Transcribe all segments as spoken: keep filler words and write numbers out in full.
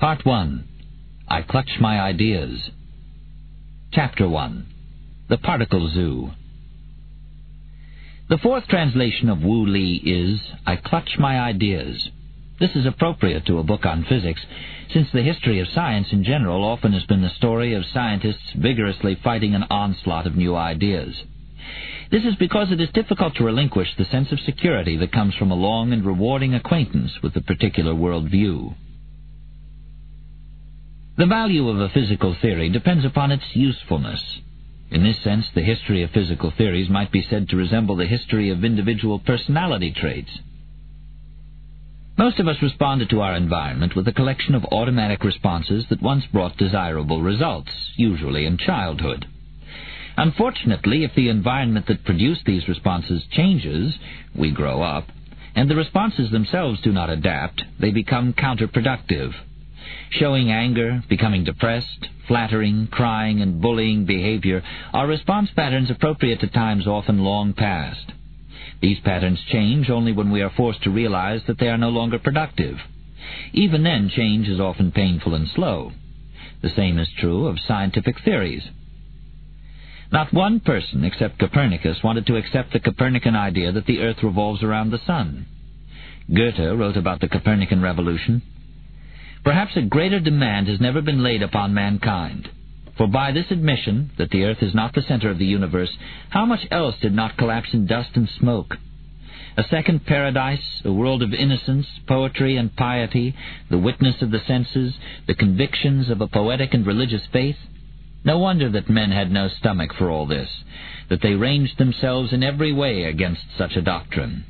Part one. I Clutch My Ideas. Chapter one. The Particle Zoo. The fourth translation of Wu Li is, I Clutch My Ideas. This is appropriate to a book on physics, since the history of science in general often has been the story of scientists vigorously fighting an onslaught of new ideas. This is because it is difficult to relinquish the sense of security that comes from a long and rewarding acquaintance with a particular worldview. The value of a physical theory depends upon its usefulness. In this sense, the history of physical theories might be said to resemble the history of individual personality traits. Most of us responded to our environment with a collection of automatic responses that once brought desirable results, usually in childhood. Unfortunately, if the environment that produced these responses changes, we grow up, and the responses themselves do not adapt, they become counterproductive. Showing anger, becoming depressed, flattering, crying, and bullying behavior are response patterns appropriate to times often long past. These patterns change only when we are forced to realize that they are no longer productive. Even then, change is often painful and slow. The same is true of scientific theories. Not one person except Copernicus wanted to accept the Copernican idea that the Earth revolves around the sun. Goethe wrote about the Copernican revolution. Perhaps a greater demand has never been laid upon mankind. For by this admission, that the earth is not the center of the universe, how much else did not collapse in dust and smoke? A second paradise, a world of innocence, poetry, and piety, the witness of the senses, the convictions of a poetic and religious faith? No wonder that men had no stomach for all this, that they ranged themselves in every way against such a doctrine.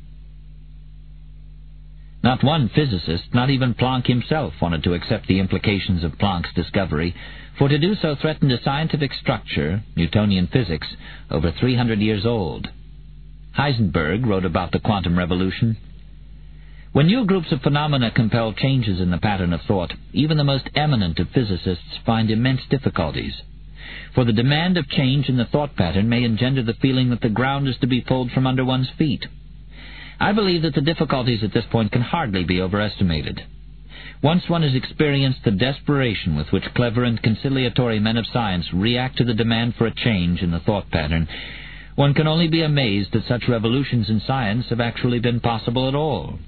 Not one physicist, not even Planck himself, wanted to accept the implications of Planck's discovery, for to do so threatened a scientific structure, Newtonian physics, over three hundred years old. Heisenberg wrote about the quantum revolution. When new groups of phenomena compel changes in the pattern of thought, even the most eminent of physicists find immense difficulties. For the demand of change in the thought pattern may engender the feeling that the ground is to be pulled from under one's feet. I believe that the difficulties at this point can hardly be overestimated. Once one has experienced the desperation with which clever and conciliatory men of science react to the demand for a change in the thought pattern, one can only be amazed that such revolutions in science have actually been possible at all.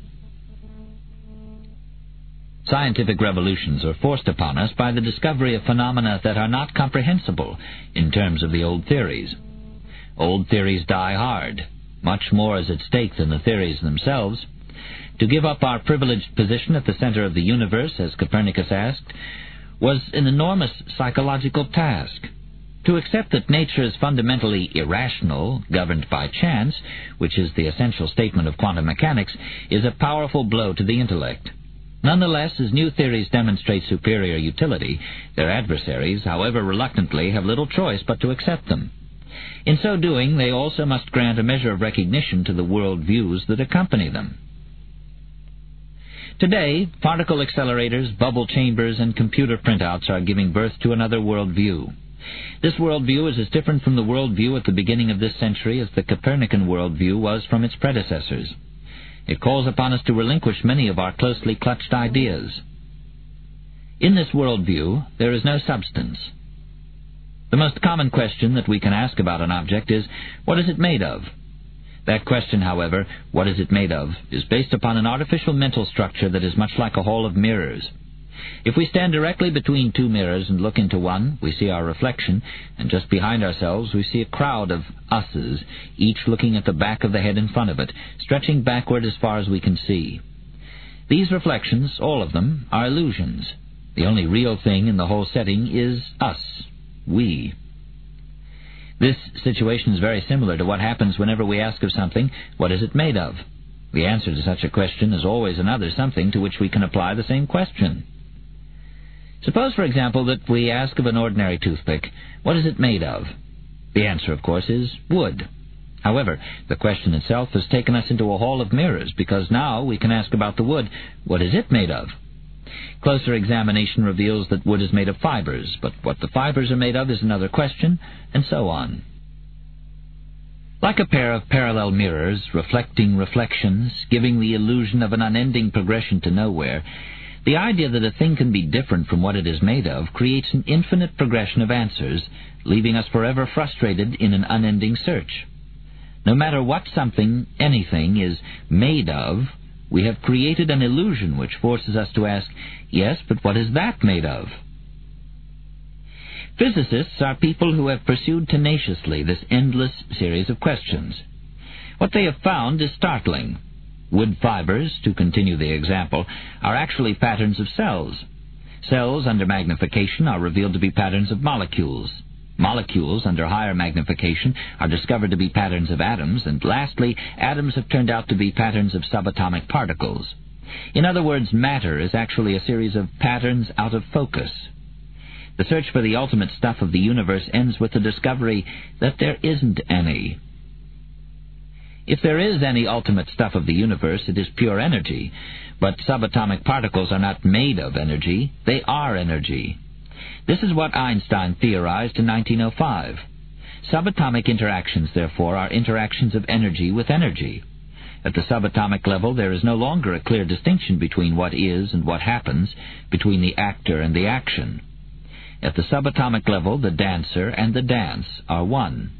Scientific revolutions are forced upon us by the discovery of phenomena that are not comprehensible in terms of the old theories. Old theories die hard. Much more is at stake than the theories themselves. To give up our privileged position at the center of the universe, as Copernicus asked, was an enormous psychological task. To accept that nature is fundamentally irrational, governed by chance, which is the essential statement of quantum mechanics, is a powerful blow to the intellect. Nonetheless, as new theories demonstrate superior utility, their adversaries, however reluctantly, have little choice but to accept them. In so doing, they also must grant a measure of recognition to the world views that accompany them. Today, particle accelerators, bubble chambers, and computer printouts are giving birth to another world view. This worldview is as different from the worldview at the beginning of this century as the Copernican worldview was from its predecessors. It calls upon us to relinquish many of our closely clutched ideas. In this worldview, there is no substance. The most common question that we can ask about an object is, what is it made of? That question, however, what is it made of, is based upon an artificial mental structure that is much like a hall of mirrors. If we stand directly between two mirrors and look into one, we see our reflection, and just behind ourselves we see a crowd of us's, each looking at the back of the head in front of it, stretching backward as far as we can see. These reflections, all of them, are illusions. The only real thing in the whole setting is us. We. This situation is very similar to what happens whenever we ask of something, what is it made of? The answer to such a question is always another something to which we can apply the same question. Suppose, for example, that we ask of an ordinary toothpick, what is it made of? The answer, of course, is wood. However, the question itself has taken us into a hall of mirrors, because now we can ask about the wood, what is it made of? Closer examination reveals that wood is made of fibers, but what the fibers are made of is another question, and so on. Like a pair of parallel mirrors, reflecting reflections, giving the illusion of an unending progression to nowhere, The idea that a thing can be different from what it is made of creates an infinite progression of answers, leaving us forever frustrated in an unending search. No matter what something, anything, is made of, we have created an illusion which forces us to ask, yes, but what is that made of? Physicists are people who have pursued tenaciously this endless series of questions. What they have found is startling. Wood fibers, to continue the example, are actually patterns of cells. Cells under magnification are revealed to be patterns of molecules. Molecules under higher magnification are discovered to be patterns of atoms, and lastly, atoms have turned out to be patterns of subatomic particles. In other words, matter is actually a series of patterns out of focus. The search for the ultimate stuff of the universe ends with the discovery that there isn't any. If there is any ultimate stuff of the universe, it is pure energy. But subatomic particles are not made of energy, they are energy. This is what Einstein theorized in nineteen oh five. Subatomic interactions, therefore, are interactions of energy with energy. At the subatomic level, there is no longer a clear distinction between what is and what happens, between the actor and the action. At the subatomic level, the dancer and the dance are one.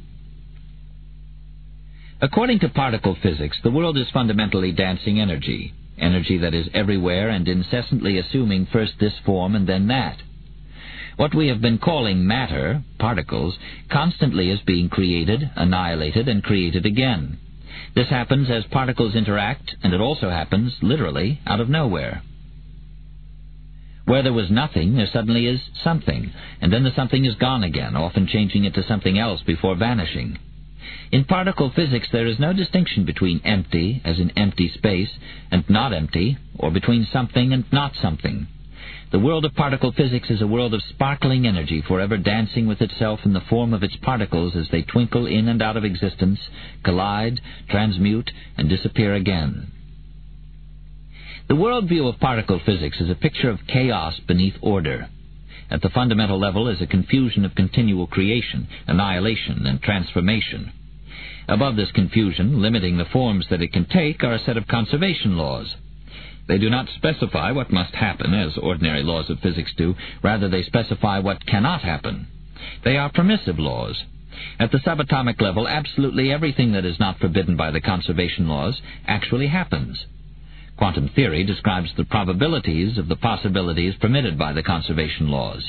According to particle physics, the world is fundamentally dancing energy, energy that is everywhere and incessantly assuming first this form and then that. What we have been calling matter, particles, constantly is being created, annihilated, and created again. This happens as particles interact, and it also happens, literally, out of nowhere. Where there was nothing, there suddenly is something, and then the something is gone again, often changing into something else before vanishing. In particle physics, there is no distinction between empty, as in empty space, and not empty, or between something and not something. The world of particle physics is a world of sparkling energy, forever dancing with itself in the form of its particles as they twinkle in and out of existence, collide, transmute, and disappear again. The worldview of particle physics is a picture of chaos beneath order. At the fundamental level is a confusion of continual creation, annihilation, and transformation. Above this confusion, limiting the forms that it can take, are a set of conservation laws. They do not specify what must happen, as ordinary laws of physics do. Rather, they specify what cannot happen. They are permissive laws. At the subatomic level, absolutely everything that is not forbidden by the conservation laws actually happens. Quantum theory describes the probabilities of the possibilities permitted by the conservation laws.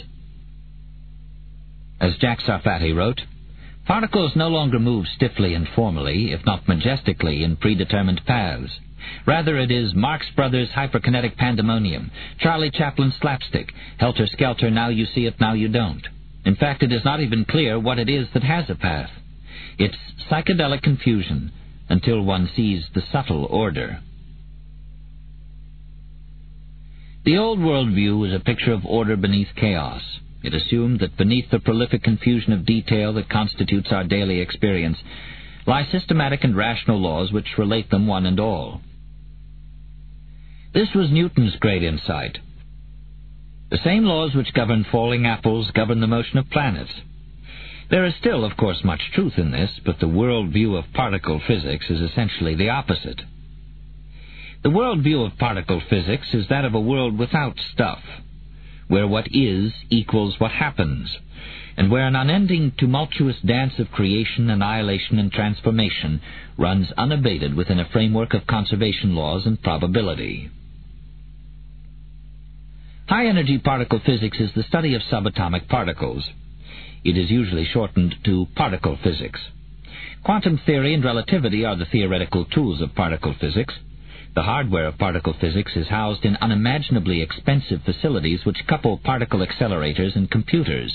As Jack Sarfati wrote, particles no longer move stiffly and formally, if not majestically, in predetermined paths. Rather, it is Marx Brothers hyperkinetic pandemonium, Charlie Chaplin slapstick, helter-skelter, now you see it, now you don't. In fact, it is not even clear what it is that has a path. It's psychedelic confusion, until one sees the subtle order. The old worldview was a picture of order beneath chaos. It assumed that beneath the prolific confusion of detail that constitutes our daily experience lie systematic and rational laws which relate them one and all. This was Newton's great insight. The same laws which govern falling apples govern the motion of planets. There is still, of course, much truth in this, but the worldview of particle physics is essentially the opposite. The worldview of particle physics is that of a world without stuff, where what is equals what happens, and where an unending tumultuous dance of creation, annihilation, and transformation runs unabated within a framework of conservation laws and probability. High-energy particle physics is the study of subatomic particles. It is usually shortened to particle physics. Quantum theory and relativity are the theoretical tools of particle physics. The hardware of particle physics is housed in unimaginably expensive facilities which couple particle accelerators and computers.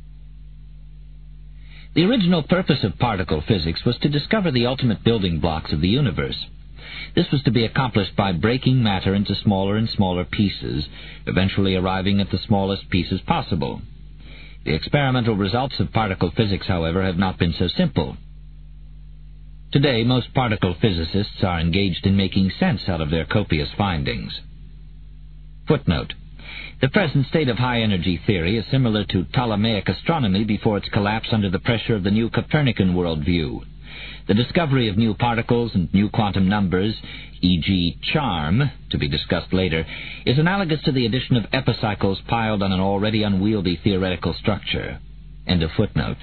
The original purpose of particle physics was to discover the ultimate building blocks of the universe. This was to be accomplished by breaking matter into smaller and smaller pieces, eventually arriving at the smallest pieces possible. The experimental results of particle physics, however, have not been so simple. Today, most particle physicists are engaged in making sense out of their copious findings. Footnote. The present state of high-energy theory is similar to Ptolemaic astronomy before its collapse under the pressure of the new Copernican worldview. The discovery of new particles and new quantum numbers, for example charm, to be discussed later, is analogous to the addition of epicycles piled on an already unwieldy theoretical structure. End of footnote.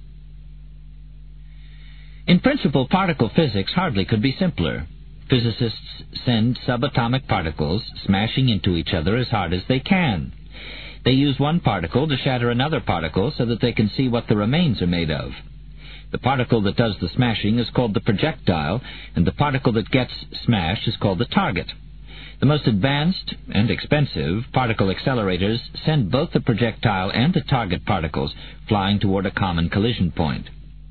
In principle, particle physics hardly could be simpler. Physicists send subatomic particles smashing into each other as hard as they can. They use one particle to shatter another particle so that they can see what the remains are made of. The particle that does the smashing is called the projectile, and the particle that gets smashed is called the target. The most advanced and expensive particle accelerators send both the projectile and the target particles flying toward a common collision point.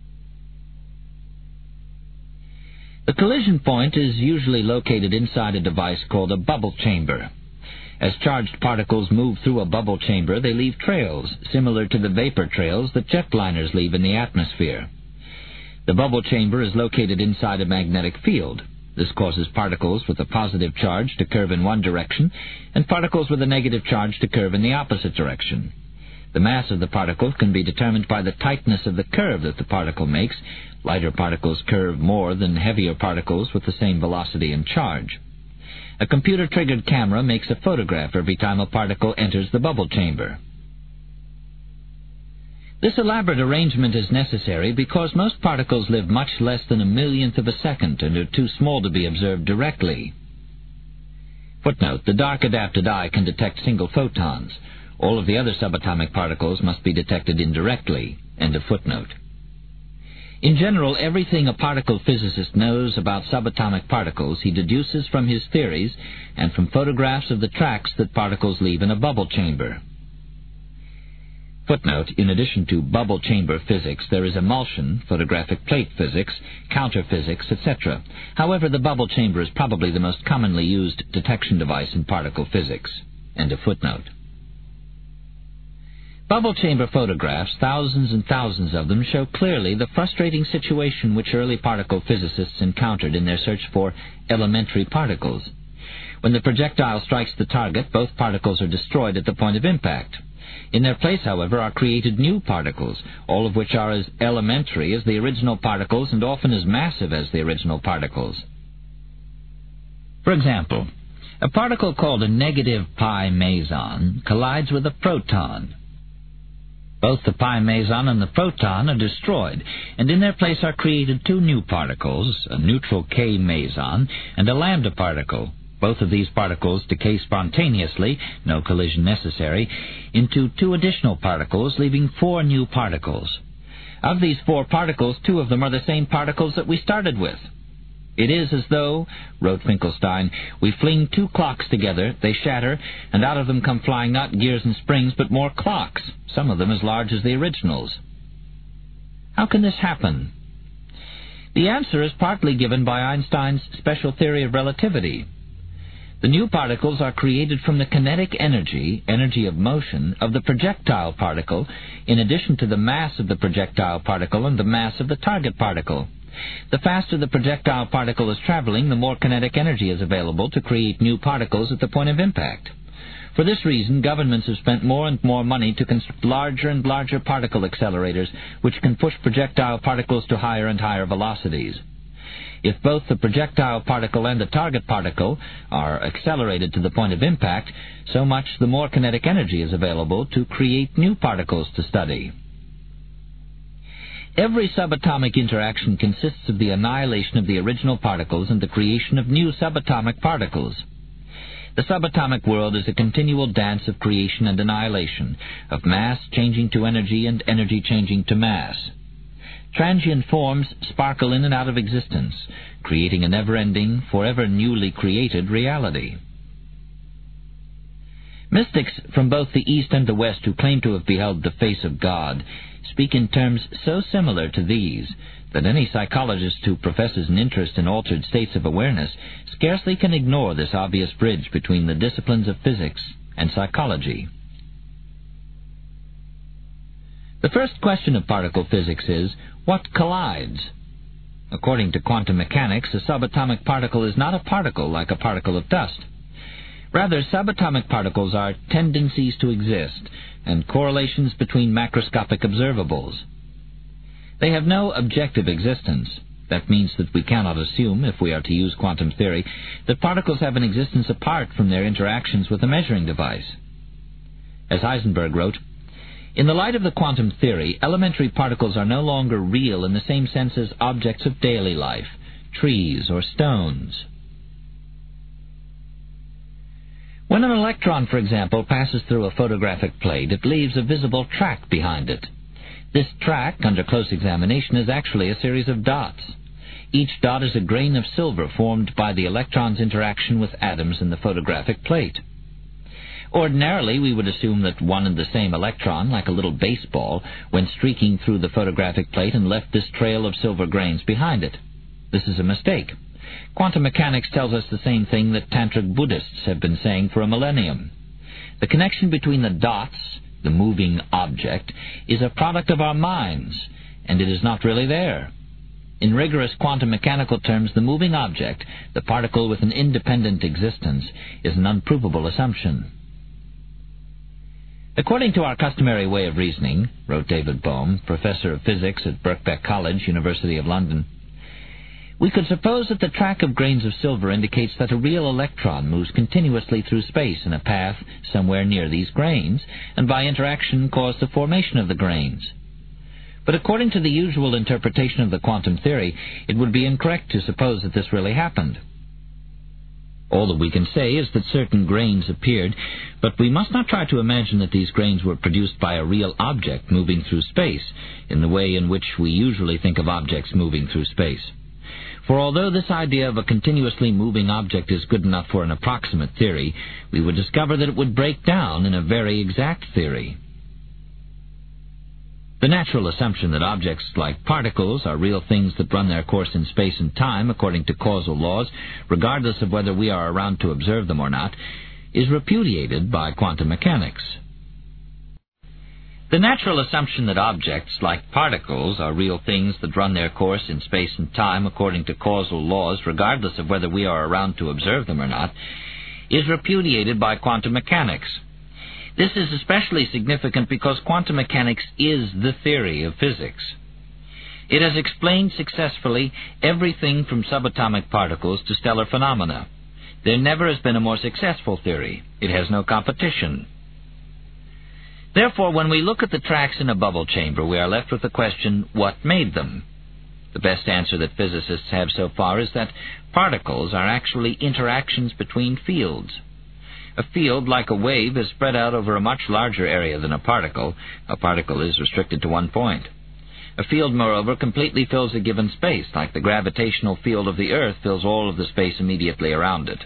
The collision point is usually located inside a device called a bubble chamber. As charged particles move through a bubble chamber, they leave trails, similar to the vapor trails that jetliners leave in the atmosphere. The bubble chamber is located inside a magnetic field. This causes particles with a positive charge to curve in one direction, and particles with a negative charge to curve in the opposite direction. The mass of the particle can be determined by the tightness of the curve that the particle makes. Lighter particles curve more than heavier particles with the same velocity and charge. A computer-triggered camera makes a photograph every time a particle enters the bubble chamber. This elaborate arrangement is necessary because most particles live much less than a millionth of a second and are too small to be observed directly. Footnote: the dark-adapted eye can detect single photons. All of the other subatomic particles must be detected indirectly. End of footnote. In general, everything a particle physicist knows about subatomic particles he deduces from his theories and from photographs of the tracks that particles leave in a bubble chamber. Footnote: in addition to bubble chamber physics, there is emulsion, photographic plate physics, counterphysics, et cetera. However, the bubble chamber is probably the most commonly used detection device in particle physics. End of footnote. Bubble chamber photographs, thousands and thousands of them, show clearly the frustrating situation which early particle physicists encountered in their search for elementary particles. When the projectile strikes the target, both particles are destroyed at the point of impact. In their place, however, are created new particles, all of which are as elementary as the original particles and often as massive as the original particles. For example, a particle called a negative pi meson collides with a proton. Both the pi meson and the proton are destroyed, and in their place are created two new particles, a neutral K meson and a lambda particle. Both of these particles decay spontaneously, no collision necessary, into two additional particles, leaving four new particles. Of these four particles, two of them are the same particles that we started with. It is as though, wrote Finkelstein, we fling two clocks together, they shatter, and out of them come flying not gears and springs, but more clocks, some of them as large as the originals. How can this happen? The answer is partly given by Einstein's special theory of relativity. The new particles are created from the kinetic energy, energy of motion, of the projectile particle, in addition to the mass of the projectile particle and the mass of the target particle. The faster the projectile particle is traveling, the more kinetic energy is available to create new particles at the point of impact. For this reason, governments have spent more and more money to construct larger and larger particle accelerators, which can push projectile particles to higher and higher velocities. If both the projectile particle and the target particle are accelerated to the point of impact, so much the more kinetic energy is available to create new particles to study. Every subatomic interaction consists of the annihilation of the original particles and the creation of new subatomic particles. The subatomic world is a continual dance of creation and annihilation, of mass changing to energy and energy changing to mass. Transient forms sparkle in and out of existence, creating a never-ending, forever newly created reality. Mystics from both the East and the West who claim to have beheld the face of God speak in terms so similar to these that any psychologist who professes an interest in altered states of awareness scarcely can ignore this obvious bridge between the disciplines of physics and psychology. The first question of particle physics is, what collides? According to quantum mechanics, a subatomic particle is not a particle like a particle of dust. Rather, subatomic particles are tendencies to exist and correlations between macroscopic observables. They have no objective existence. That means that we cannot assume, if we are to use quantum theory, that particles have an existence apart from their interactions with a measuring device. As Heisenberg wrote, "In the light of the quantum theory, elementary particles are no longer real in the same sense as objects of daily life, trees or stones." When an electron, for example, passes through a photographic plate, it leaves a visible track behind it. This track, under close examination, is actually a series of dots. Each dot is a grain of silver formed by the electron's interaction with atoms in the photographic plate. Ordinarily, we would assume that one and the same electron, like a little baseball, went streaking through the photographic plate and left this trail of silver grains behind it. This is a mistake. Quantum mechanics tells us the same thing that Tantric Buddhists have been saying for a millennium. The connection between the dots, the moving object, is a product of our minds, and it is not really there. In rigorous quantum mechanical terms, the moving object, the particle with an independent existence, is an unprovable assumption. According to our customary way of reasoning, wrote David Bohm, professor of physics at Birkbeck College, University of London, we could suppose that the track of grains of silver indicates that a real electron moves continuously through space in a path somewhere near these grains, and by interaction caused the formation of the grains. But according to the usual interpretation of the quantum theory, it would be incorrect to suppose that this really happened. All that we can say is that certain grains appeared, but we must not try to imagine that these grains were produced by a real object moving through space, in the way in which we usually think of objects moving through space. For although this idea of a continuously moving object is good enough for an approximate theory, we would discover that it would break down in a very exact theory. The natural assumption that objects like particles are real things that run their course in space and time according to causal laws, regardless of whether we are around to observe them or not, is repudiated by quantum mechanics. The natural assumption that objects, like particles, are real things that run their course in space and time according to causal laws, regardless of whether we are around to observe them or not, is repudiated by quantum mechanics. This is especially significant because quantum mechanics is the theory of physics. It has explained successfully everything from subatomic particles to stellar phenomena. There never has been a more successful theory. It has no competition. Therefore, when we look at the tracks in a bubble chamber, we are left with the question, what made them? The best answer that physicists have so far is that particles are actually interactions between fields. A field, like a wave, is spread out over a much larger area than a particle. A particle is restricted to one point. A field, moreover, completely fills a given space, like the gravitational field of the Earth fills all of the space immediately around it.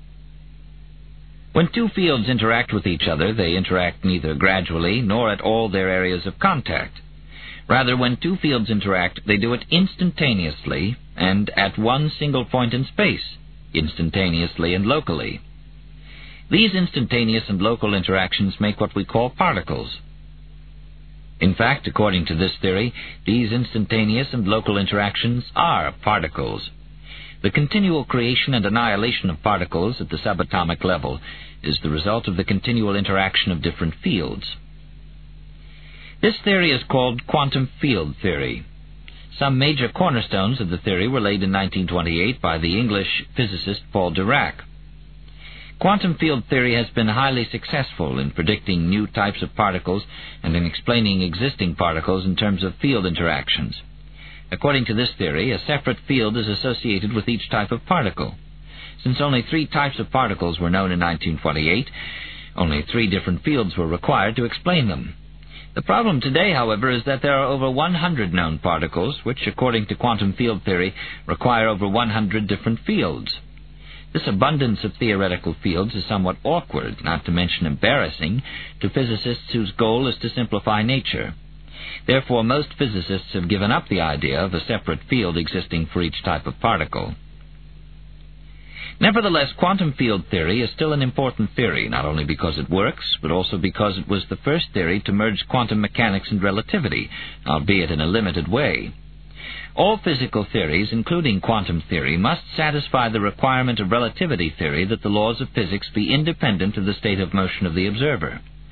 When two fields interact with each other, they interact neither gradually nor at all their areas of contact. Rather, when two fields interact, they do it instantaneously and at one single point in space, instantaneously and locally. These instantaneous and local interactions make what we call particles. In fact, according to this theory, these instantaneous and local interactions are particles. The continual creation and annihilation of particles at the subatomic level is the result of the continual interaction of different fields. This theory is called quantum field theory. Some major cornerstones of the theory were laid in nineteen twenty-eight by the English physicist Paul Dirac. Quantum field theory has been highly successful in predicting new types of particles and in explaining existing particles in terms of field interactions. According to this theory, a separate field is associated with each type of particle. Since only three types of particles were known in nineteen twenty-eight, only three different fields were required to explain them. The problem today, however, is that there are over one hundred known particles, which, according to quantum field theory, require over one hundred different fields. This abundance of theoretical fields is somewhat awkward, not to mention embarrassing, to physicists whose goal is to simplify nature. Therefore, most physicists have given up the idea of a separate field existing for each type of particle. Nevertheless, quantum field theory is still an important theory, not only because it works, but also because it was the first theory to merge quantum mechanics and relativity, albeit in a limited way. All physical theories, including quantum theory, must satisfy the requirement of relativity theory that the laws of physics be independent of the state of motion of the observer.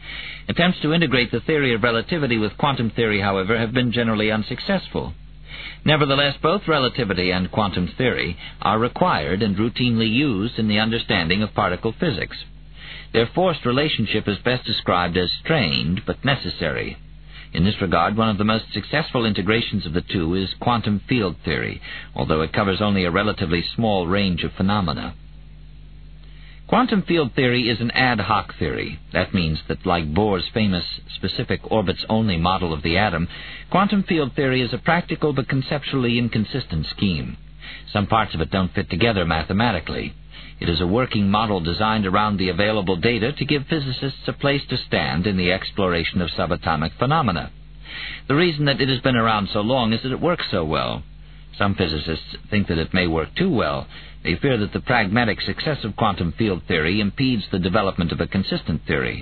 Attempts to integrate the theory of relativity with quantum theory, however, have been generally unsuccessful. Nevertheless, both relativity and quantum theory are required and routinely used in the understanding of particle physics. Their forced relationship is best described as strained but necessary. In this regard, one of the most successful integrations of the two is quantum field theory, although it covers only a relatively small range of phenomena. Quantum field theory is an ad hoc theory. That means that, like Bohr's famous specific orbits-only model of the atom, quantum field theory is a practical but conceptually inconsistent scheme. Some parts of it don't fit together mathematically. It is a working model designed around the available data to give physicists a place to stand in the exploration of subatomic phenomena. The reason that it has been around so long is that it works so well. Some physicists think that it may work too well. They fear that the pragmatic success of quantum field theory impedes the development of a consistent theory.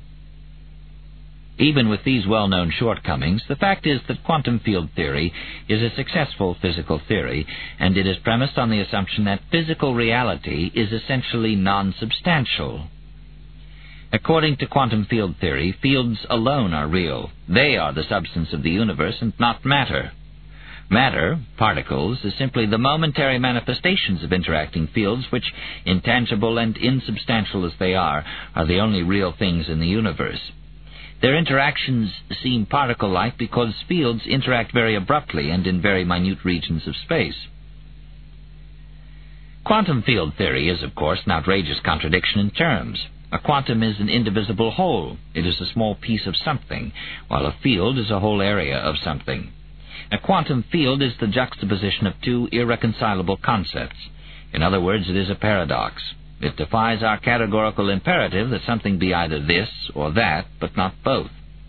Even with these well-known shortcomings, the fact is that quantum field theory is a successful physical theory, and it is premised on the assumption that physical reality is essentially non-substantial. According to quantum field theory, fields alone are real. They are the substance of the universe and not matter. Matter, particles, is simply the momentary manifestations of interacting fields which, intangible and insubstantial as they are, are the only real things in the universe. Their interactions seem particle-like because fields interact very abruptly and in very minute regions of space. Quantum field theory is, of course, an outrageous contradiction in terms. A quantum is an indivisible whole. It is a small piece of something, while a field is a whole area of something. A quantum field is the juxtaposition of two irreconcilable concepts. In other words, it is a paradox. It defies our categorical imperative that something be either this or that, but not both.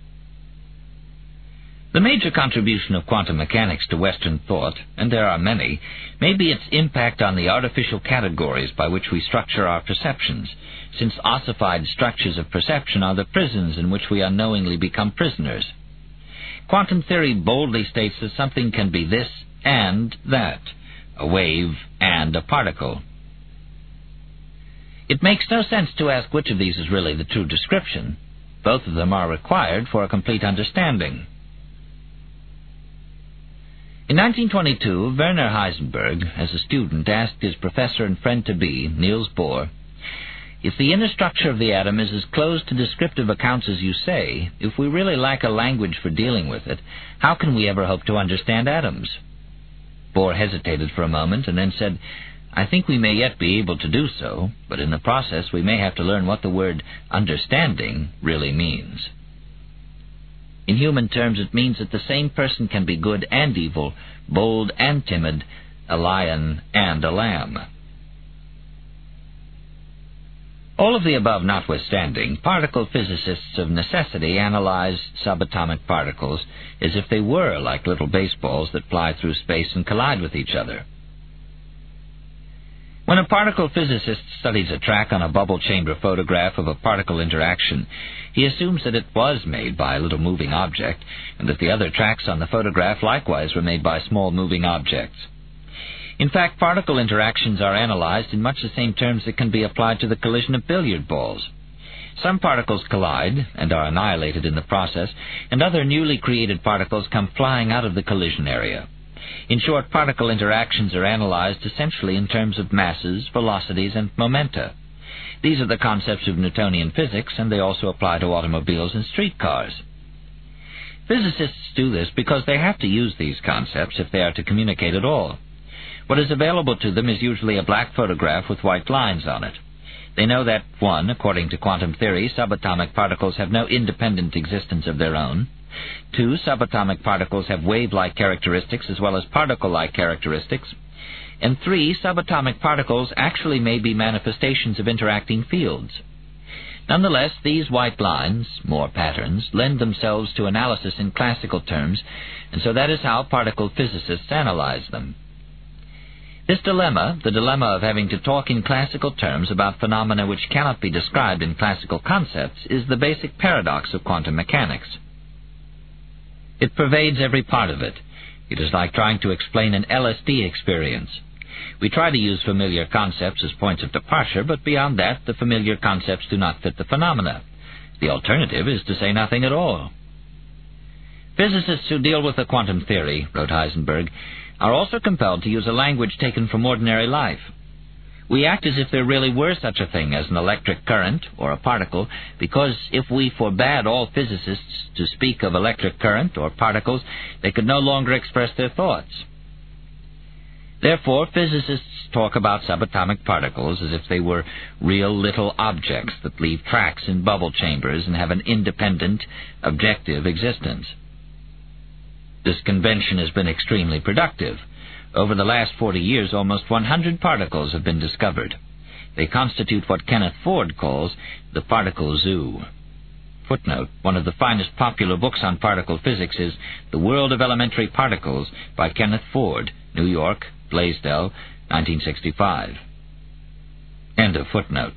The major contribution of quantum mechanics to Western thought, and there are many, may be its impact on the artificial categories by which we structure our perceptions, since ossified structures of perception are the prisons in which we unknowingly become prisoners. Quantum theory boldly states that something can be this and that, a wave and a particle. It makes no sense to ask which of these is really the true description. Both of them are required for a complete understanding. In nineteen twenty-two, Werner Heisenberg, as a student, asked his professor and friend-to-be, Niels Bohr, "If the inner structure of the atom is as close to descriptive accounts as you say, if we really lack a language for dealing with it, how can we ever hope to understand atoms?" Bohr hesitated for a moment and then said, "I think we may yet be able to do so, but in the process we may have to learn what the word understanding really means." In human terms, it means that the same person can be good and evil, bold and timid, a lion and a lamb. All of the above notwithstanding, particle physicists of necessity analyze subatomic particles as if they were like little baseballs that fly through space and collide with each other. When a particle physicist studies a track on a bubble chamber photograph of a particle interaction, he assumes that it was made by a little moving object, and that the other tracks on the photograph likewise were made by small moving objects. In fact, particle interactions are analyzed in much the same terms that can be applied to the collision of billiard balls. Some particles collide and are annihilated in the process, and other newly created particles come flying out of the collision area. In short, particle interactions are analyzed essentially in terms of masses, velocities, and momenta. These are the concepts of Newtonian physics, and they also apply to automobiles and streetcars. Physicists do this because they have to use these concepts if they are to communicate at all. What is available to them is usually a black photograph with white lines on it. They know that, one, according to quantum theory, subatomic particles have no independent existence of their own. Two, subatomic particles have wave-like characteristics as well as particle-like characteristics. And three, subatomic particles actually may be manifestations of interacting fields. Nonetheless, these white lines, more patterns, lend themselves to analysis in classical terms, and so that is how particle physicists analyze them. This dilemma, the dilemma of having to talk in classical terms about phenomena which cannot be described in classical concepts, is the basic paradox of quantum mechanics. It pervades every part of it. It is like trying to explain an L S D experience. We try to use familiar concepts as points of departure, but beyond that, the familiar concepts do not fit the phenomena. The alternative is to say nothing at all. Physicists who deal with the quantum theory, wrote Heisenberg, are also compelled to use a language taken from ordinary life. We act as if there really were such a thing as an electric current or a particle, because if we forbade all physicists to speak of electric current or particles, they could no longer express their thoughts. Therefore, physicists talk about subatomic particles as if they were real little objects that leave tracks in bubble chambers and have an independent, objective existence. This convention has been extremely productive. Over the last forty years, almost one hundred particles have been discovered. They constitute what Kenneth Ford calls the particle zoo. Footnote, one of the finest popular books on particle physics is The World of Elementary Particles by Kenneth Ford, New York, Blaisdell, nineteen sixty-five. End of footnote.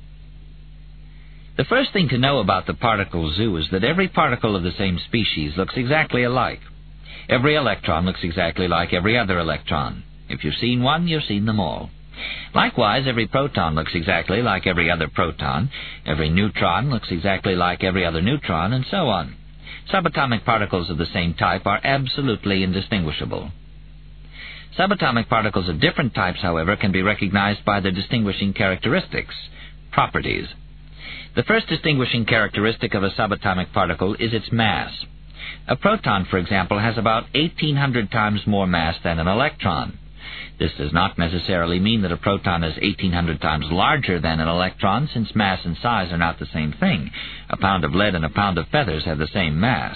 The first thing to know about the particle zoo is that every particle of the same species looks exactly alike. Every electron looks exactly like every other electron. If you've seen one, you've seen them all. Likewise, every proton looks exactly like every other proton. Every neutron looks exactly like every other neutron, and so on. Subatomic particles of the same type are absolutely indistinguishable. Subatomic particles of different types, however, can be recognized by their distinguishing characteristics, properties. The first distinguishing characteristic of a subatomic particle is its mass. A proton, for example, has about eighteen hundred times more mass than an electron. This does not necessarily mean that a proton is eighteen hundred times larger than an electron, since mass and size are not the same thing. A pound of lead and a pound of feathers have the same mass.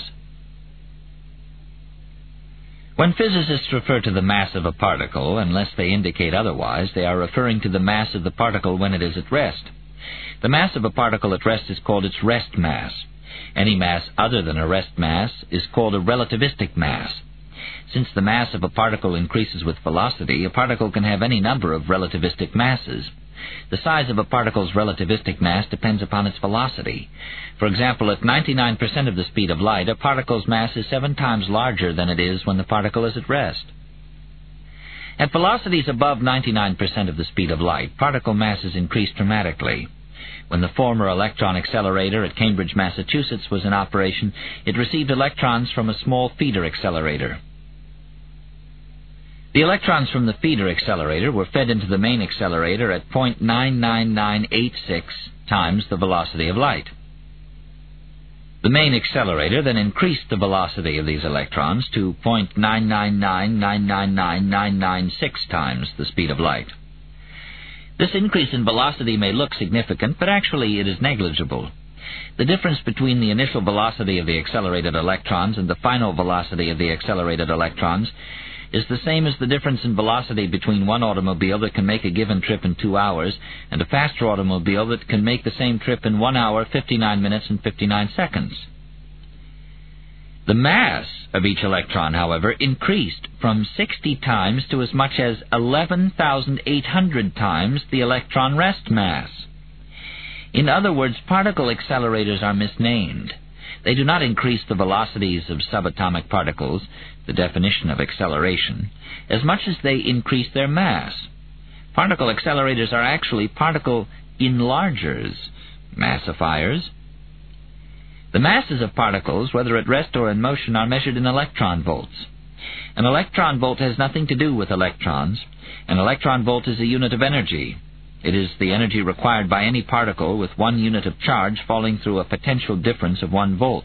When physicists refer to the mass of a particle, unless they indicate otherwise, they are referring to the mass of the particle when it is at rest. The mass of a particle at rest is called its rest mass. Any mass other than a rest mass is called a relativistic mass. Since the mass of a particle increases with velocity, a particle can have any number of relativistic masses. The size of a particle's relativistic mass depends upon its velocity. For example, at ninety-nine percent of the speed of light, a particle's mass is seven times larger than it is when the particle is at rest. At velocities above ninety-nine percent of the speed of light, particle masses increase dramatically. When the former electron accelerator at Cambridge, Massachusetts was in operation, it received electrons from a small feeder accelerator. The electrons from the feeder accelerator were fed into the main accelerator at zero point nine nine nine eight six times the velocity of light. The main accelerator then increased the velocity of these electrons to zero point nine nine nine nine nine nine nine nine six times the speed of light. This increase in velocity may look significant, but actually it is negligible. The difference between the initial velocity of the accelerated electrons and the final velocity of the accelerated electrons is the same as the difference in velocity between one automobile that can make a given trip in two hours and a faster automobile that can make the same trip in one hour, fifty-nine minutes, and fifty-nine seconds. The mass of each electron, however, increased from sixty times to as much as eleven thousand eight hundred times the electron rest mass. In other words, particle accelerators are misnamed. They do not increase the velocities of subatomic particles, the definition of acceleration, as much as they increase their mass. Particle accelerators are actually particle enlargers, massifiers. The masses of particles, whether at rest or in motion, are measured in electron volts. An electron volt has nothing to do with electrons. An electron volt is a unit of energy. It is the energy required by any particle with one unit of charge falling through a potential difference of one volt.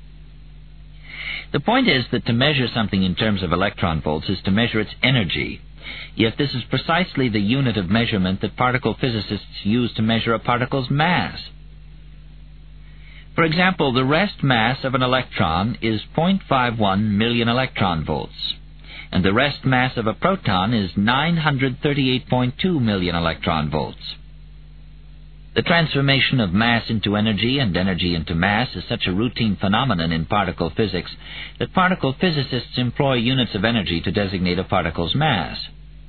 The point is that to measure something in terms of electron volts is to measure its energy. Yet this is precisely the unit of measurement that particle physicists use to measure a particle's mass. For example, the rest mass of an electron is zero point five one million electron volts, and the rest mass of a proton is nine hundred thirty-eight point two million electron volts. The transformation of mass into energy and energy into mass is such a routine phenomenon in particle physics that particle physicists employ units of energy to designate a particle's mass.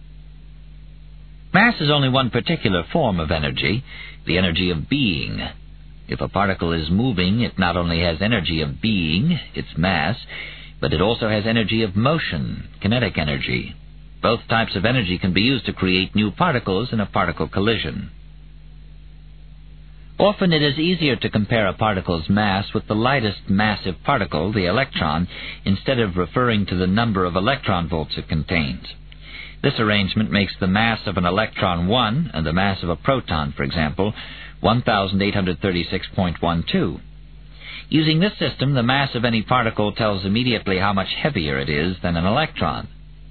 Mass is only one particular form of energy, the energy of being. If a particle is moving, it not only has energy of being, its mass, but it also has energy of motion, kinetic energy. Both types of energy can be used to create new particles in a particle collision. Often it is easier to compare a particle's mass with the lightest massive particle, the electron, instead of referring to the number of electron volts it contains. This arrangement makes the mass of an electron one, and the mass of a proton, for example, one thousand eight hundred thirty-six point one two. Using this system, the mass of any particle tells immediately how much heavier it is than an electron.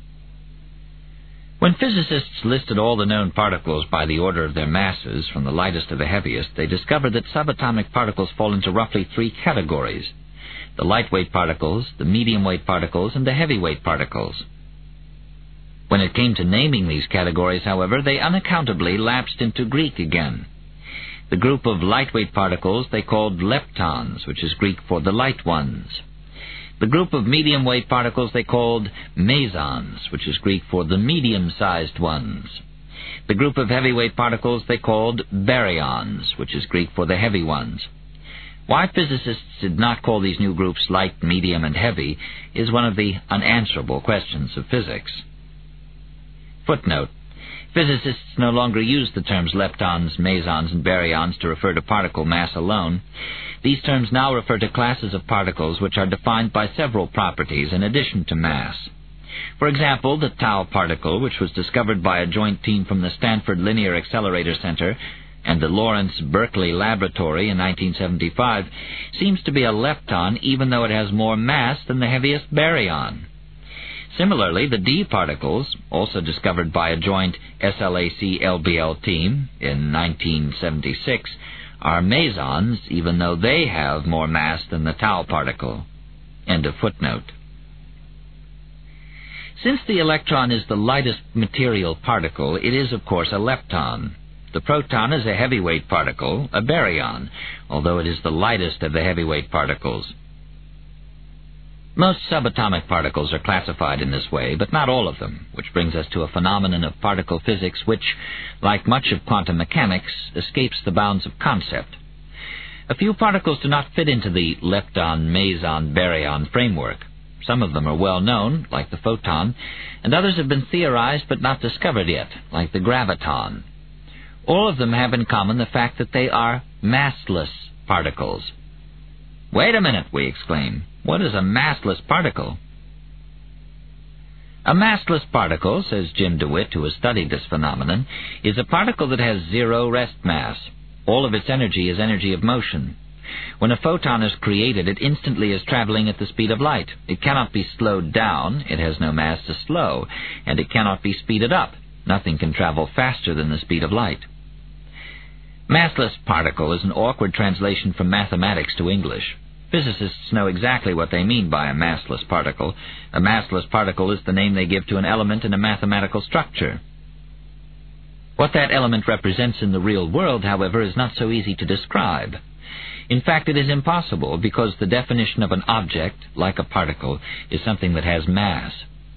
When physicists listed all the known particles by the order of their masses, from the lightest to the heaviest, they discovered that subatomic particles fall into roughly three categories: the lightweight particles, the medium-weight particles, and the heavyweight particles. When it came to naming these categories, however, they unaccountably lapsed into Greek again. The group of lightweight particles they called leptons, which is Greek for the light ones. The group of medium-weight particles they called mesons, which is Greek for the medium-sized ones. The group of heavyweight particles they called baryons, which is Greek for the heavy ones. Why physicists did not call these new groups light, medium, and heavy is one of the unanswerable questions of physics. Footnote: physicists no longer use the terms leptons, mesons, and baryons to refer to particle mass alone. These terms now refer to classes of particles which are defined by several properties in addition to mass. For example, the tau particle, which was discovered by a joint team from the Stanford Linear Accelerator Center and the Lawrence Berkeley Laboratory in nineteen seventy-five, seems to be a lepton even though it has more mass than the heaviest baryon. Similarly, the D particles, also discovered by a joint S L A C L B L team in nineteen seventy-six, are mesons even though they have more mass than the tau particle. End of footnote. Since the electron is the lightest material particle, it is of course a lepton. The proton is a heavyweight particle, a baryon, although it is the lightest of the heavyweight particles. Most subatomic particles are classified in this way, but not all of them, which brings us to a phenomenon of particle physics which, like much of quantum mechanics, escapes the bounds of concept. A few particles do not fit into the lepton, meson, baryon framework. Some of them are well known, like the photon, and others have been theorized but not discovered yet, like the graviton. All of them have in common the fact that they are massless particles. "Wait a minute," we exclaim. "What is a massless particle?" A massless particle, says Jim DeWitt, who has studied this phenomenon, is a particle that has zero rest mass. All of its energy is energy of motion. When a photon is created, it instantly is traveling at the speed of light. It cannot be slowed down, it has no mass to slow, and it cannot be speeded up. Nothing can travel faster than the speed of light. Massless particle is an awkward translation from mathematics to English. Physicists know exactly what they mean by a massless particle. A massless particle is the name they give to an element in a mathematical structure. What that element represents in the real world, however, is not so easy to describe. In fact, it is impossible because the definition of an object, like a particle, is something that has mass.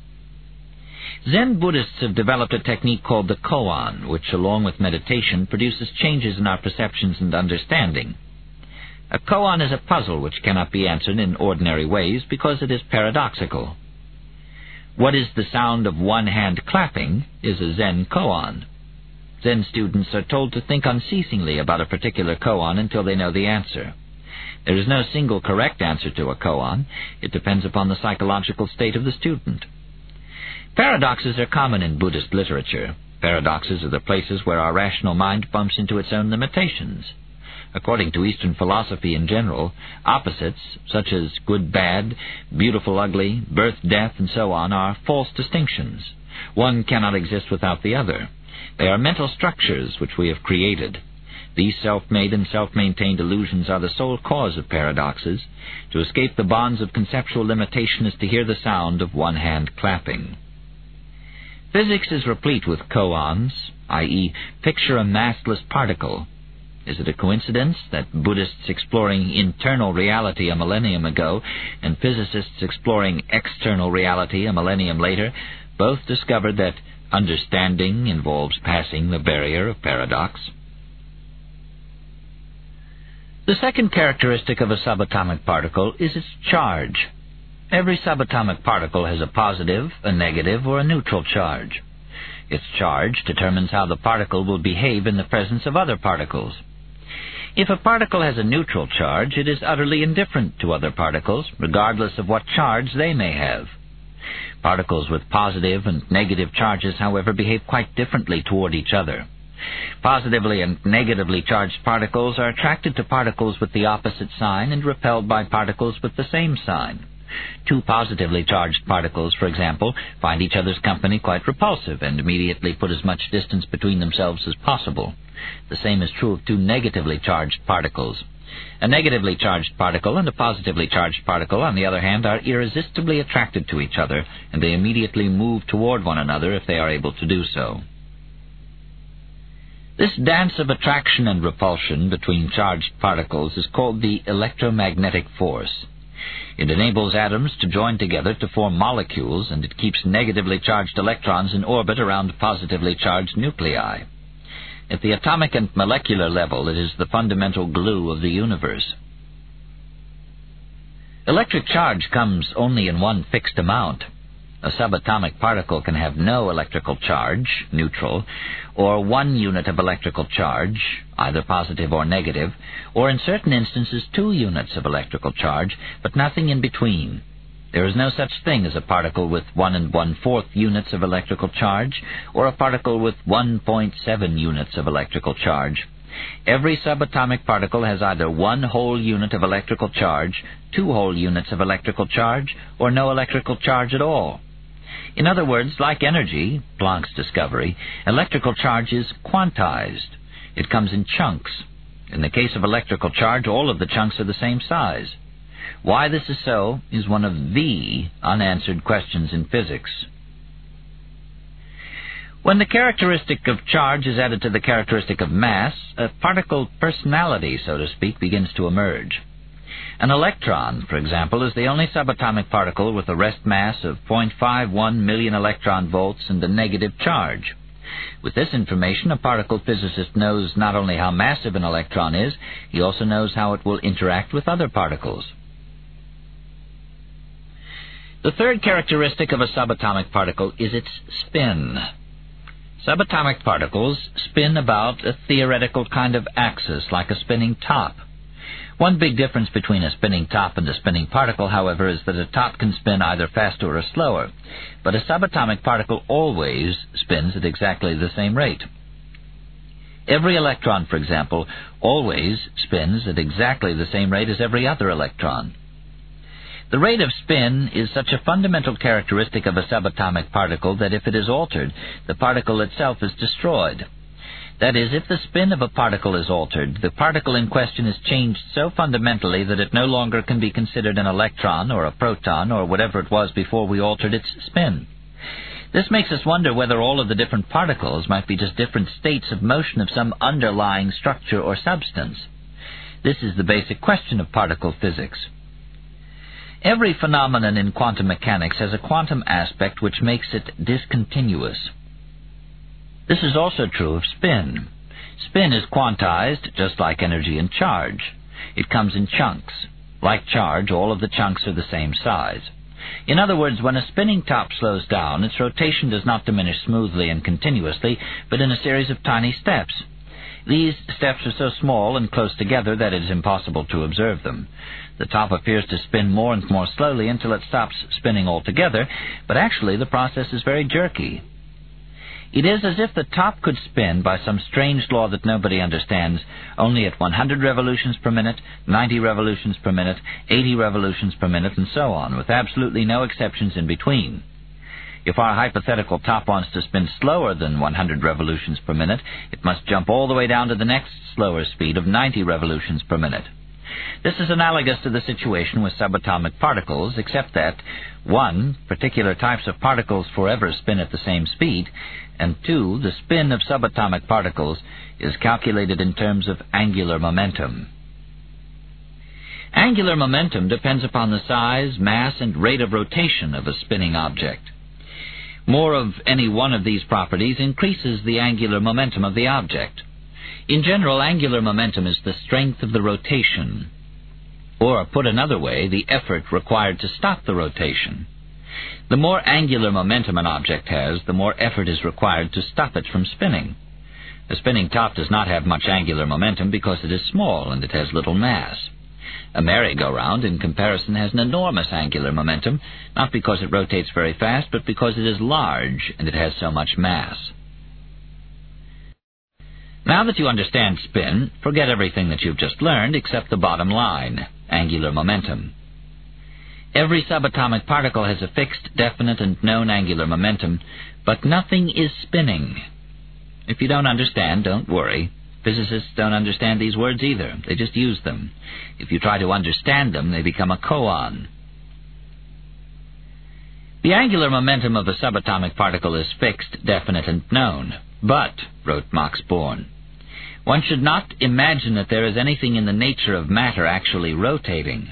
Zen Buddhists have developed a technique called the koan, which, along with meditation, produces changes in our perceptions and understanding. A koan is a puzzle which cannot be answered in ordinary ways because it is paradoxical. What is the sound of one hand clapping is a Zen koan. Zen students are told to think unceasingly about a particular koan until they know the answer. There is no single correct answer to a koan. It depends upon the psychological state of the student. Paradoxes are common in Buddhist literature. Paradoxes are the places where our rational mind bumps into its own limitations. According to Eastern philosophy in general, opposites, such as good-bad, beautiful-ugly, birth-death, and so on, are false distinctions. One cannot exist without the other. They are mental structures which we have created. These self-made and self-maintained illusions are the sole cause of paradoxes. To escape the bonds of conceptual limitation is to hear the sound of one hand clapping. Physics is replete with koans, that is, picture a massless particle. Is it a coincidence that Buddhists exploring internal reality a millennium ago and physicists exploring external reality a millennium later both discovered that understanding involves passing the barrier of paradox? The second characteristic of a subatomic particle is its charge. Every subatomic particle has a positive, a negative, or a neutral charge. Its charge determines how the particle will behave in the presence of other particles. If a particle has a neutral charge, it is utterly indifferent to other particles, regardless of what charge they may have. Particles with positive and negative charges, however, behave quite differently toward each other. Positively and negatively charged particles are attracted to particles with the opposite sign and repelled by particles with the same sign. Two positively charged particles, for example, find each other's company quite repulsive and immediately put as much distance between themselves as possible. The same is true of two negatively charged particles. A negatively charged particle and a positively charged particle, on the other hand, are irresistibly attracted to each other, and they immediately move toward one another if they are able to do so. This dance of attraction and repulsion between charged particles is called the electromagnetic force. It enables atoms to join together to form molecules, and it keeps negatively charged electrons in orbit around positively charged nuclei. At the atomic and molecular level, it is the fundamental glue of the universe. Electric charge comes only in one fixed amount. A subatomic particle can have no electrical charge, neutral, or one unit of electrical charge, either positive or negative, or in certain instances two units of electrical charge, but nothing in between. There is no such thing as a particle with one and one-fourth units of electrical charge, or a particle with one point seven units of electrical charge. Every subatomic particle has either one whole unit of electrical charge, two whole units of electrical charge, or no electrical charge at all. In other words, like energy, Planck's discovery, electrical charge is quantized. It comes in chunks. In the case of electrical charge, all of the chunks are the same size. Why this is so is one of the unanswered questions in physics. When the characteristic of charge is added to the characteristic of mass, a particle personality, so to speak, begins to emerge. An electron, for example, is the only subatomic particle with a rest mass of zero point five one million electron volts and a negative charge. With this information, a particle physicist knows not only how massive an electron is, he also knows how it will interact with other particles. The third characteristic of a subatomic particle is its spin. Subatomic particles spin about a theoretical kind of axis, like a spinning top. One big difference between a spinning top and a spinning particle, however, is that a top can spin either faster or slower, but a subatomic particle always spins at exactly the same rate. Every electron, for example, always spins at exactly the same rate as every other electron. The rate of spin is such a fundamental characteristic of a subatomic particle that if it is altered, the particle itself is destroyed. That is, if the spin of a particle is altered, the particle in question is changed so fundamentally that it no longer can be considered an electron or a proton or whatever it was before we altered its spin. This makes us wonder whether all of the different particles might be just different states of motion of some underlying structure or substance. This is the basic question of particle physics. Every phenomenon in quantum mechanics has a quantum aspect which makes it discontinuous. This is also true of spin. Spin is quantized just like energy and charge. It comes in chunks. Like charge, all of the chunks are the same size. In other words, when a spinning top slows down, its rotation does not diminish smoothly and continuously, but in a series of tiny steps. These steps are so small and close together that it is impossible to observe them. The top appears to spin more and more slowly until it stops spinning altogether, but actually the process is very jerky. It is as if the top could spin by some strange law that nobody understands, only at one hundred revolutions per minute, ninety revolutions per minute, eighty revolutions per minute, and so on, with absolutely no exceptions in between. If our hypothetical top wants to spin slower than one hundred revolutions per minute, it must jump all the way down to the next slower speed of ninety revolutions per minute. This is analogous to the situation with subatomic particles, except that, one, particular types of particles forever spin at the same speed, and two, the spin of subatomic particles is calculated in terms of angular momentum. Angular momentum depends upon the size, mass, and rate of rotation of a spinning object. More of any one of these properties increases the angular momentum of the object. In general, angular momentum is the strength of the rotation, or, put another way, the effort required to stop the rotation. The more angular momentum an object has, the more effort is required to stop it from spinning. A spinning top does not have much angular momentum because it is small and it has little mass. A merry-go-round, in comparison, has an enormous angular momentum, not because it rotates very fast, but because it is large and it has so much mass. Now that you understand spin, forget everything that you've just learned except the bottom line, angular momentum. Every subatomic particle has a fixed, definite, and known angular momentum, but nothing is spinning. If you don't understand, don't worry. Physicists don't understand these words either. They just use them. If you try to understand them, they become a koan. The angular momentum of a subatomic particle is fixed, definite, and known. But, wrote Max Born, one should not imagine that there is anything in the nature of matter actually rotating.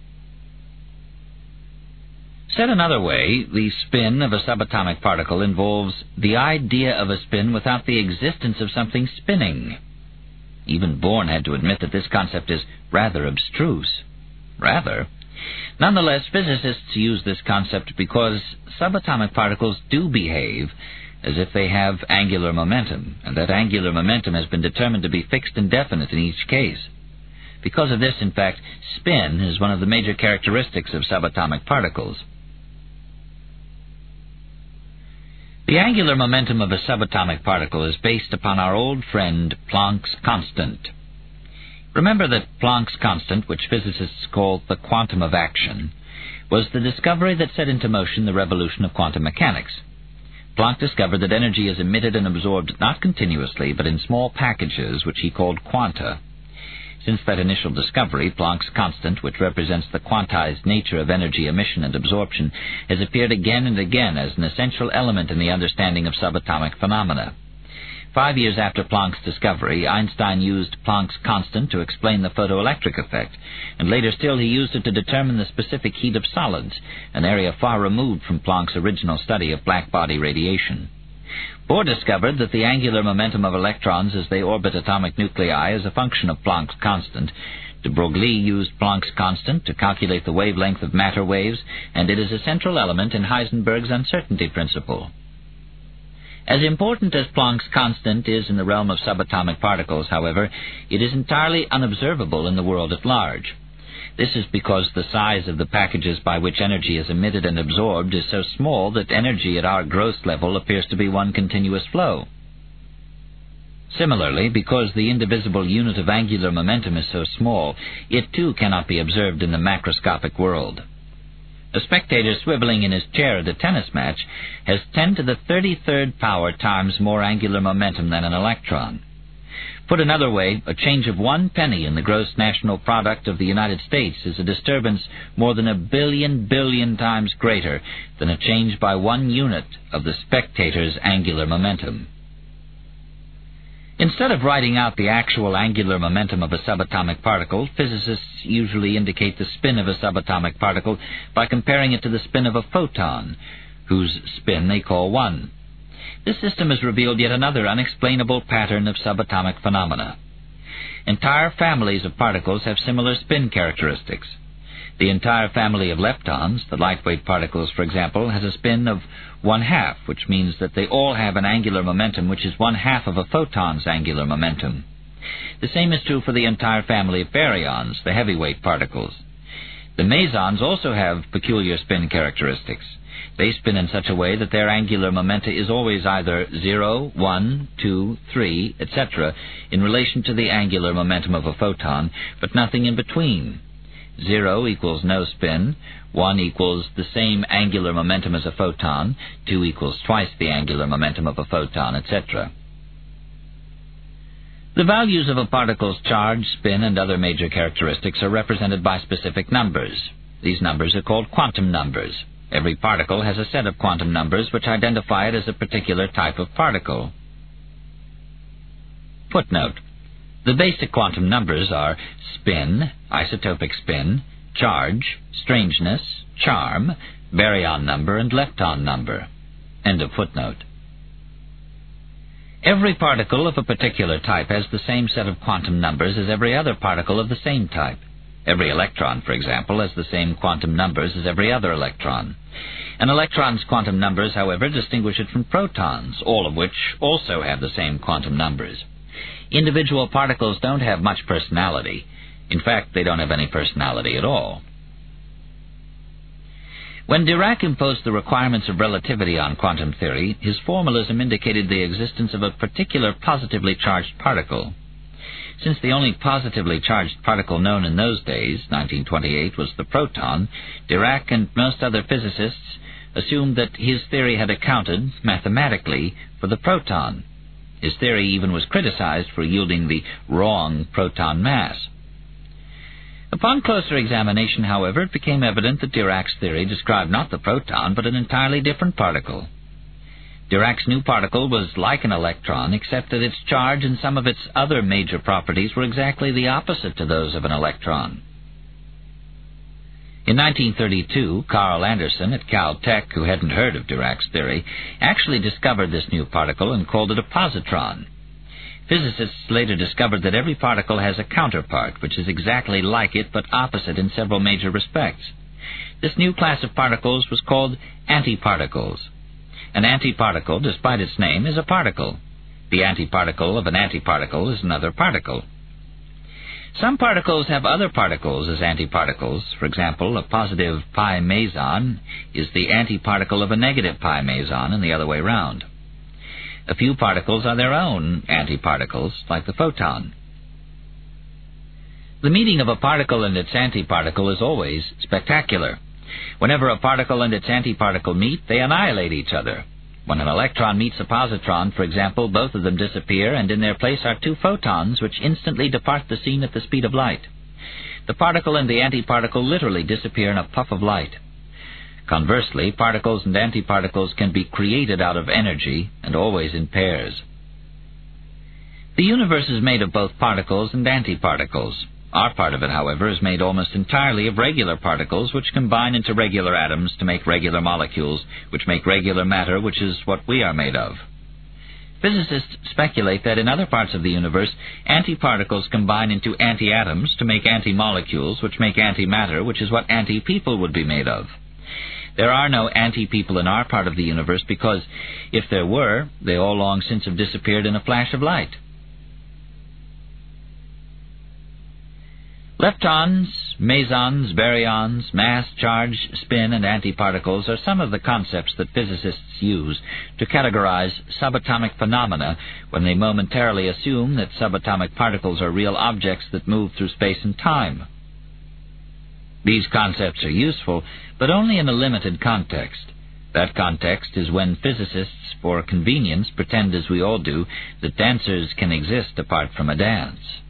Said another way, the spin of a subatomic particle involves the idea of a spin without the existence of something spinning. Even Born had to admit that this concept is rather abstruse. Rather. Nonetheless, physicists use this concept because subatomic particles do behave as if they have angular momentum, and that angular momentum has been determined to be fixed and definite in each case. Because of this, in fact, spin is one of the major characteristics of subatomic particles. The angular momentum of a subatomic particle is based upon our old friend Planck's constant. Remember that Planck's constant, which physicists call the quantum of action, was the discovery that set into motion the revolution of quantum mechanics. Planck discovered that energy is emitted and absorbed not continuously, but in small packages, which he called quanta. Since that initial discovery, Planck's constant, which represents the quantized nature of energy emission and absorption, has appeared again and again as an essential element in the understanding of subatomic phenomena. Five years after Planck's discovery, Einstein used Planck's constant to explain the photoelectric effect, and later still he used it to determine the specific heat of solids, an area far removed from Planck's original study of black-body radiation. Bohr discovered that the angular momentum of electrons as they orbit atomic nuclei is a function of Planck's constant. De Broglie used Planck's constant to calculate the wavelength of matter waves, and it is a central element in Heisenberg's uncertainty principle. As important as Planck's constant is in the realm of subatomic particles, however, it is entirely unobservable in the world at large. This is because the size of the packages by which energy is emitted and absorbed is so small that energy at our gross level appears to be one continuous flow. Similarly, because the indivisible unit of angular momentum is so small, it too cannot be observed in the macroscopic world. A spectator swiveling in his chair at a tennis match has ten to the thirty-third power times more angular momentum than an electron. Put another way, a change of one penny in the gross national product of the United States is a disturbance more than a billion billion times greater than a change by one unit of the spectator's angular momentum. Instead of writing out the actual angular momentum of a subatomic particle, physicists usually indicate the spin of a subatomic particle by comparing it to the spin of a photon, whose spin they call one. This system has revealed yet another unexplainable pattern of subatomic phenomena. Entire families of particles have similar spin characteristics. The entire family of leptons, the lightweight particles, for example, has a spin of one-half, which means that they all have an angular momentum which is one-half of a photon's angular momentum. The same is true for the entire family of baryons, the heavyweight particles. The mesons also have peculiar spin characteristics. They spin in such a way that their angular momenta is always either zero, one, two, three, et cetera in relation to the angular momentum of a photon, but nothing in between. zero equals no spin, one equals the same angular momentum as a photon, two equals twice the angular momentum of a photon, et cetera. The values of a particle's charge, spin, and other major characteristics are represented by specific numbers. These numbers are called quantum numbers. Every particle has a set of quantum numbers which identify it as a particular type of particle. Footnote. The basic quantum numbers are spin, isotopic spin, charge, strangeness, charm, baryon number, and lepton number. End of footnote. Every particle of a particular type has the same set of quantum numbers as every other particle of the same type. Every electron, for example, has the same quantum numbers as every other electron. An electron's quantum numbers, however, distinguish it from protons, all of which also have the same quantum numbers. Individual particles don't have much personality. In fact, they don't have any personality at all. When Dirac imposed the requirements of relativity on quantum theory, his formalism indicated the existence of a particular positively charged particle. Since the only positively charged particle known in those days, nineteen twenty-eight, was the proton, Dirac and most other physicists assumed that his theory had accounted, mathematically, for the proton. His theory even was criticized for yielding the wrong proton mass. Upon closer examination, however, it became evident that Dirac's theory described not the proton, but an entirely different particle. Dirac's new particle was like an electron, except that its charge and some of its other major properties were exactly the opposite to those of an electron. In nineteen thirty-two, Carl Anderson at Caltech, who hadn't heard of Dirac's theory, actually discovered this new particle and called it a positron. Physicists later discovered that every particle has a counterpart, which is exactly like it but opposite in several major respects. This new class of particles was called antiparticles. An antiparticle, despite its name, is a particle. The antiparticle of an antiparticle is another particle. Some particles have other particles as antiparticles. For example, a positive pi meson is the antiparticle of a negative pi meson, and the other way round. A few particles are their own antiparticles, like the photon. The meeting of a particle and its antiparticle is always spectacular. Whenever a particle and its antiparticle meet, they annihilate each other. When an electron meets a positron, for example, both of them disappear, and in their place are two photons which instantly depart the scene at the speed of light. The particle and the antiparticle literally disappear in a puff of light. Conversely, particles and antiparticles can be created out of energy, and always in pairs. The universe is made of both particles and antiparticles. Our part of it, however, is made almost entirely of regular particles, which combine into regular atoms to make regular molecules, which make regular matter, which is what we are made of. Physicists speculate that in other parts of the universe, antiparticles combine into anti-atoms to make anti-molecules, which make antimatter, which is what anti-people would be made of. There are no anti-people in our part of the universe because, if there were, they all long since have disappeared in a flash of light. Leptons, mesons, baryons, mass, charge, spin, and antiparticles are some of the concepts that physicists use to categorize subatomic phenomena when they momentarily assume that subatomic particles are real objects that move through space and time. These concepts are useful, but only in a limited context. That context is when physicists, for convenience, pretend, as we all do, that dancers can exist apart from a dance.